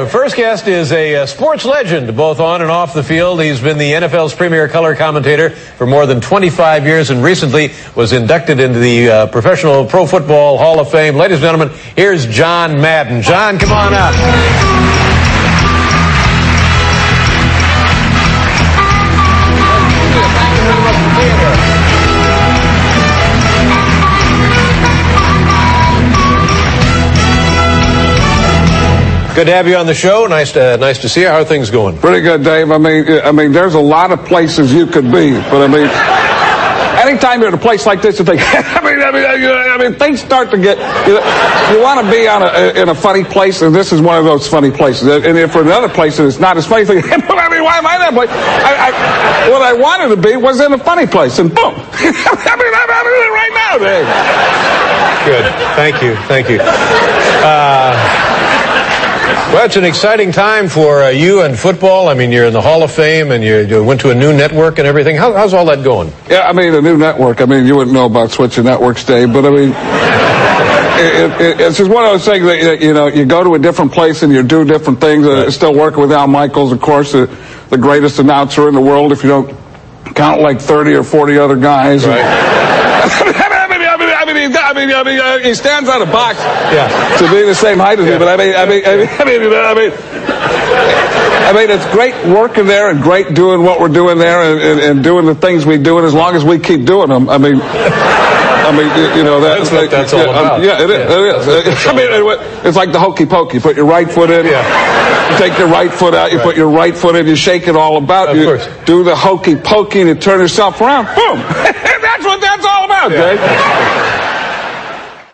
first guest is a sports legend, both on and off the field. He's been the NFL's premier color commentator for more than 25 years and recently was inducted into the Professional Pro Football Hall of Fame. Ladies and gentlemen, here's John Madden. John, come on up. Good to have you on the show. Nice to see you. How are things going? Pretty good, Dave. I mean, there's a lot of places you could be, but I mean, anytime you're at a place like this, you think, I mean, things start to get. You want to be in a funny place, and this is one of those funny places. And if for another place it's not as funny, think, I mean, why am I that place? What I wanted to be was in a funny place, and boom, I'm in it right now, Dave. Good. Thank you. Well, it's an exciting time for you and football. I mean, you're in the Hall of Fame, and you went to a new network and everything. How's all that going? Yeah, I mean, a new network. I mean, you wouldn't know about switching networks, Dave, but I mean, it's just one of those things that, you go to a different place and you do different things. Still working with Al Michaels, of course, the greatest announcer in the world, if you don't count like 30 or 40 other guys. Right. He stands on a box to be the same height as me, but I mean, it's great working there and great doing what we're doing there and doing the things we do, and as long as we keep doing them, I mean, that's what that's all about. Yeah, it is. I mean, it's like the hokey pokey. You put your right foot in, you take your right foot out, you put your right foot in, you shake it all about, you do the hokey pokey, and you turn yourself around, boom. That's what that's all about, Dave.